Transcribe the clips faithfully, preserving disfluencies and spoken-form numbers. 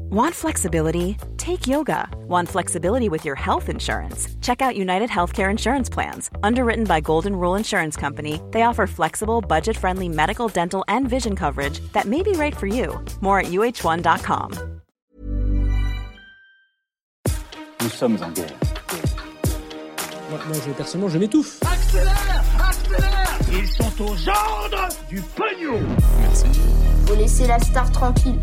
Want flexibility? Take yoga. Want flexibility with your health insurance? Check out United Healthcare Insurance Plans. Underwritten by Golden Rule Insurance Company, they offer flexible, budget-friendly medical, dental, and vision coverage that may be right for you. More at U H one dot com. Nous sommes en guerre. Moi, moi je, personnellement, je m'étouffe. Accélère! Accélère! Ils sont aux ordres du pognon! Merci. Faut laisser la star tranquille.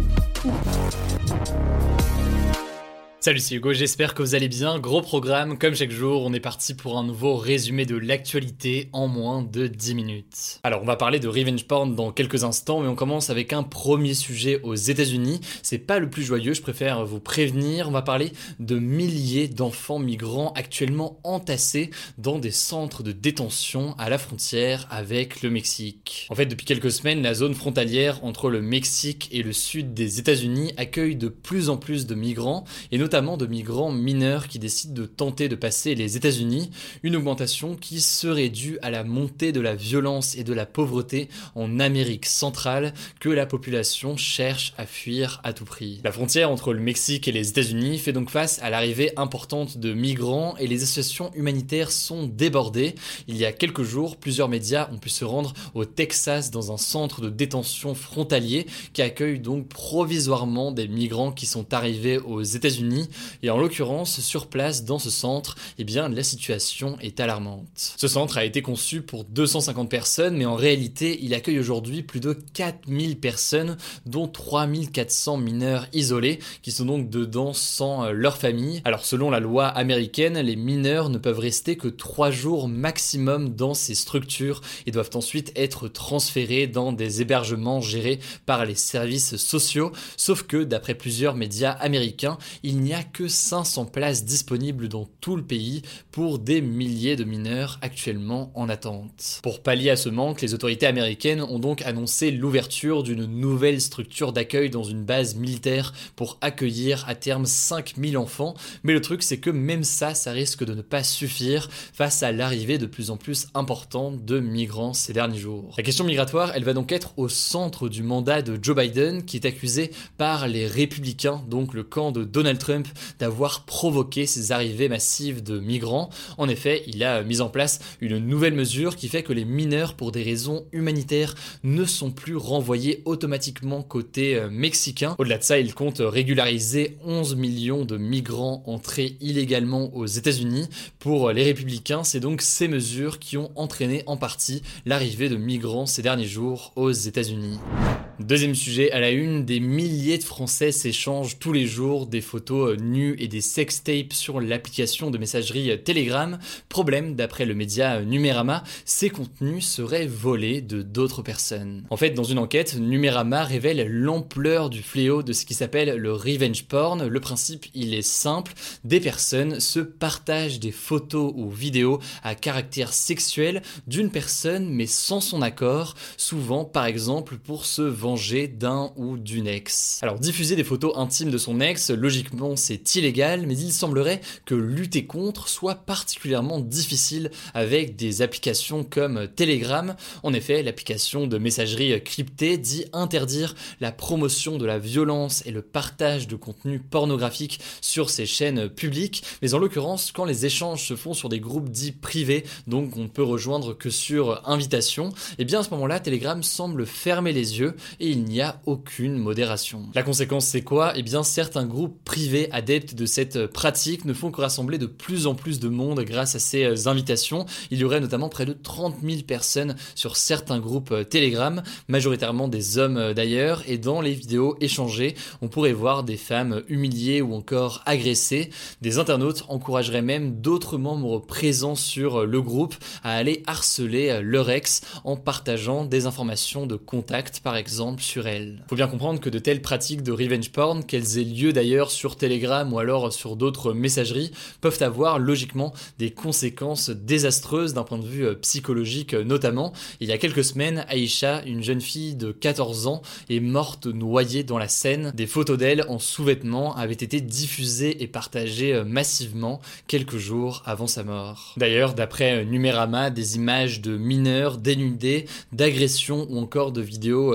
Salut, c'est Hugo, j'espère que vous allez bien. Gros programme, comme chaque jour, on est parti pour un nouveau résumé de l'actualité en moins de dix minutes. Alors, on va parler de revenge porn dans quelques instants, mais on commence avec un premier sujet aux États-Unis. C'est pas le plus joyeux, je préfère vous prévenir. On va parler de milliers d'enfants migrants actuellement entassés dans des centres de détention à la frontière avec le Mexique. En fait, depuis quelques semaines, la zone frontalière entre le Mexique et le sud des États-Unis accueille de plus en plus de migrants, et notamment notamment de migrants mineurs qui décident de tenter de passer les États-Unis, une augmentation qui serait due à la montée de la violence et de la pauvreté en Amérique centrale que la population cherche à fuir à tout prix. La frontière entre le Mexique et les États-Unis fait donc face à l'arrivée importante de migrants et les associations humanitaires sont débordées. Il y a quelques jours, plusieurs médias ont pu se rendre au Texas dans un centre de détention frontalier qui accueille donc provisoirement des migrants qui sont arrivés aux États-Unis. Et en l'occurrence, sur place, dans ce centre, eh bien, la situation est alarmante. Ce centre a été conçu pour deux cent cinquante personnes, mais en réalité, il accueille aujourd'hui plus de quatre mille personnes, dont trois mille quatre cents mineurs isolés, qui sont donc dedans sans euh, leur famille. Alors, selon la loi américaine, les mineurs ne peuvent rester que trois jours maximum dans ces structures et doivent ensuite être transférés dans des hébergements gérés par les services sociaux, sauf que, d'après plusieurs médias américains, il n'y a que cinq cents places disponibles dans tout le pays pour des milliers de mineurs actuellement en attente. Pour pallier à ce manque, les autorités américaines ont donc annoncé l'ouverture d'une nouvelle structure d'accueil dans une base militaire pour accueillir à terme cinq mille enfants, mais le truc c'est que même ça, ça risque de ne pas suffire face à l'arrivée de plus en plus importante de migrants ces derniers jours. La question migratoire, elle va donc être au centre du mandat de Joe Biden qui est accusé par les républicains, donc le camp de Donald Trump, d'avoir provoqué ces arrivées massives de migrants. En effet, il a mis en place une nouvelle mesure qui fait que les mineurs, pour des raisons humanitaires, ne sont plus renvoyés automatiquement côté mexicain. Au-delà de ça, il compte régulariser onze millions de migrants entrés illégalement aux États-Unis. Pour les républicains, c'est donc ces mesures qui ont entraîné en partie l'arrivée de migrants ces derniers jours aux États-Unis. Deuxième sujet à la une, des milliers de Français s'échangent tous les jours des photos nues et des sextapes sur l'application de messagerie Telegram. Problème, d'après le média Numérama, ces contenus seraient volés de d'autres personnes. En fait, dans une enquête, Numérama révèle l'ampleur du fléau de ce qui s'appelle le revenge porn. Le principe, il est simple, des personnes se partagent des photos ou vidéos à caractère sexuel d'une personne mais sans son accord, souvent par exemple pour se venger d'un ou d'une ex. Alors diffuser des photos intimes de son ex, logiquement c'est illégal, mais il semblerait que lutter contre soit particulièrement difficile avec des applications comme Telegram. En effet, l'application de messagerie cryptée dit interdire la promotion de la violence et le partage de contenu pornographique sur ses chaînes publiques, mais en l'occurrence, quand les échanges se font sur des groupes dits privés, donc on ne peut rejoindre que sur invitation, et bien à ce moment-là, Telegram semble fermer les yeux et il n'y a aucune modération. La conséquence c'est quoi ? Eh bien certains groupes privés adeptes de cette pratique ne font que rassembler de plus en plus de monde grâce à ces invitations. Il y aurait notamment près de trente mille personnes sur certains groupes Telegram, majoritairement des hommes d'ailleurs, et dans les vidéos échangées, on pourrait voir des femmes humiliées ou encore agressées. Des internautes encourageraient même d'autres membres présents sur le groupe à aller harceler leur ex en partageant des informations de contact par exemple sur elle. Faut bien comprendre que de telles pratiques de revenge porn, qu'elles aient lieu d'ailleurs sur Telegram ou alors sur d'autres messageries, peuvent avoir logiquement des conséquences désastreuses d'un point de vue psychologique notamment. Il y a quelques semaines, Aïcha, une jeune fille de quatorze ans, est morte noyée dans la Seine. Des photos d'elle en sous-vêtements avaient été diffusées et partagées massivement quelques jours avant sa mort. D'ailleurs, d'après Numérama, des images de mineurs dénudés, d'agressions ou encore de vidéos zoophiles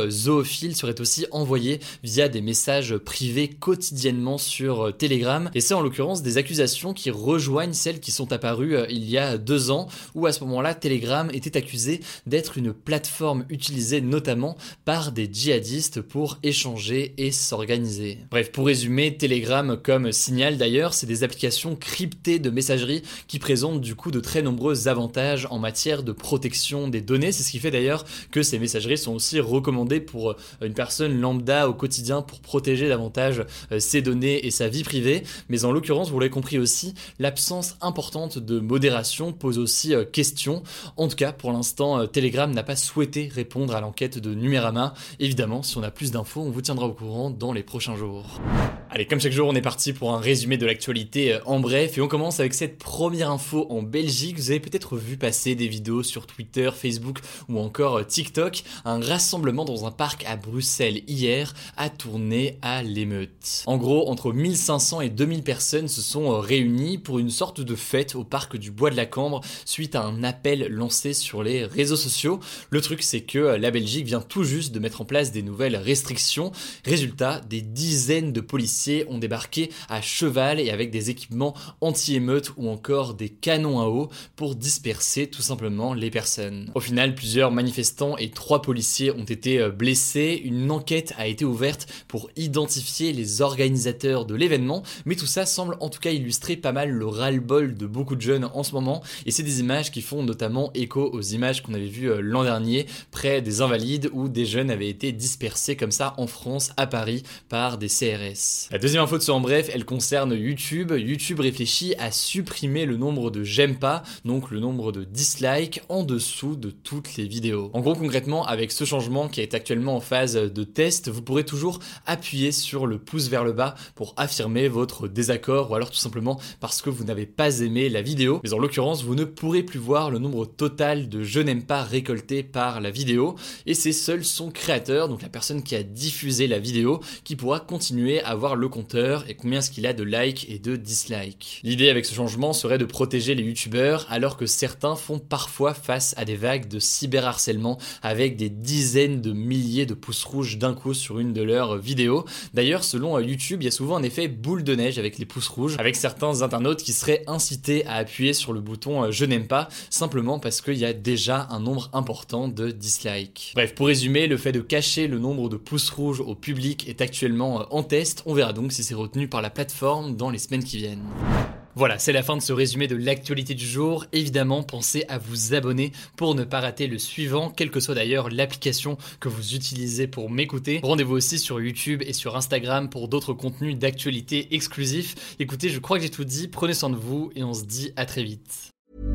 pédophiles seraient aussi envoyés via des messages privés quotidiennement sur Telegram. Et c'est en l'occurrence des accusations qui rejoignent celles qui sont apparues il y a deux ans, où à ce moment-là, Telegram était accusé d'être une plateforme utilisée notamment par des djihadistes pour échanger et s'organiser. Bref, pour résumer, Telegram comme Signal d'ailleurs, c'est des applications cryptées de messagerie qui présentent du coup de très nombreux avantages en matière de protection des données. C'est ce qui fait d'ailleurs que ces messageries sont aussi recommandées pour une personne lambda au quotidien pour protéger davantage ses données et sa vie privée. Mais en l'occurrence, vous l'avez compris aussi, l'absence importante de modération pose aussi question. En tout cas, pour l'instant, Telegram n'a pas souhaité répondre à l'enquête de Numérama. Évidemment, si on a plus d'infos, on vous tiendra au courant dans les prochains jours. Allez, comme chaque jour, on est parti pour un résumé de l'actualité en bref et on commence avec cette première info en Belgique. Vous avez peut-être vu passer des vidéos sur Twitter, Facebook ou encore TikTok. Un rassemblement dans un parc à Bruxelles hier a tourné à l'émeute. En gros, entre mille cinq cents et deux mille personnes se sont réunies pour une sorte de fête au parc du Bois de la Cambre suite à un appel lancé sur les réseaux sociaux. Le truc, c'est que la Belgique vient tout juste de mettre en place des nouvelles restrictions. Résultat, des dizaines de policiers ont débarqué à cheval et avec des équipements anti-émeute ou encore des canons à eau pour disperser tout simplement les personnes. Au final, plusieurs manifestants et trois policiers ont été blessés. Une enquête a été ouverte pour identifier les organisateurs de l'événement, mais tout ça semble en tout cas illustrer pas mal le ras-le-bol de beaucoup de jeunes en ce moment, et c'est des images qui font notamment écho aux images qu'on avait vues l'an dernier près des Invalides où des jeunes avaient été dispersés comme ça en France, à Paris, par des C R S. La deuxième info de ce en bref, elle concerne YouTube. YouTube réfléchit à supprimer le nombre de j'aime pas, donc le nombre de dislikes en dessous de toutes les vidéos. En gros, concrètement, avec ce changement qui est actuellement en phase de test, vous pourrez toujours appuyer sur le pouce vers le bas pour affirmer votre désaccord ou alors tout simplement parce que vous n'avez pas aimé la vidéo. Mais en l'occurrence, vous ne pourrez plus voir le nombre total de je n'aime pas récolté par la vidéo et c'est seul son créateur, donc la personne qui a diffusé la vidéo, qui pourra continuer à voir le compteur et combien est-ce qu'il a de likes et de dislikes. L'idée avec ce changement serait de protéger les youtubeurs alors que certains font parfois face à des vagues de cyberharcèlement avec des dizaines de milliers de pouces rouges d'un coup sur une de leurs vidéos. D'ailleurs, selon YouTube, il y a souvent un effet boule de neige avec les pouces rouges, avec certains internautes qui seraient incités à appuyer sur le bouton je n'aime pas simplement parce qu'il y a déjà un nombre important de dislikes. Bref, pour résumer, le fait de cacher le nombre de pouces rouges au public est actuellement en test. On verra donc si c'est retenu par la plateforme dans les semaines qui viennent. Voilà, c'est la fin de ce résumé de l'actualité du jour. Évidemment, pensez à vous abonner pour ne pas rater le suivant, quelle que soit d'ailleurs l'application que vous utilisez pour m'écouter. Rendez-vous aussi sur YouTube et sur Instagram pour d'autres contenus d'actualité exclusifs. Écoutez, je crois que j'ai tout dit, prenez soin de vous et on se dit à très vite.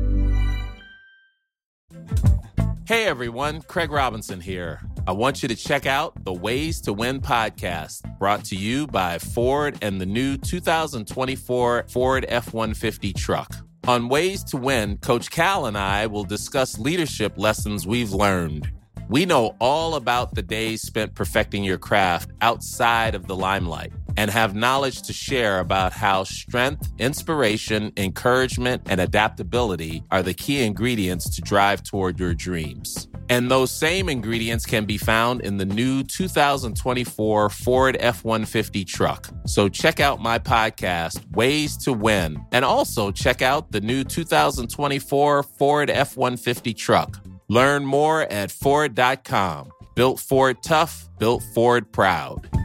Hey everyone, Craig Robinson here. I want you to check out the Ways to Win podcast, brought to you by Ford and the new two thousand twenty-four Ford F one fifty truck. On Ways to Win, Coach Cal and I will discuss leadership lessons we've learned. We know all about the days spent perfecting your craft outside of the limelight and have knowledge to share about how strength, inspiration, encouragement, and adaptability are the key ingredients to drive toward your dreams. And those same ingredients can be found in the new two thousand twenty-four Ford F one fifty truck. So check out my podcast, Ways to Win, and also check out the new two thousand twenty-four Ford F one fifty truck. Learn more at Ford dot com. Built Ford tough, built Ford proud.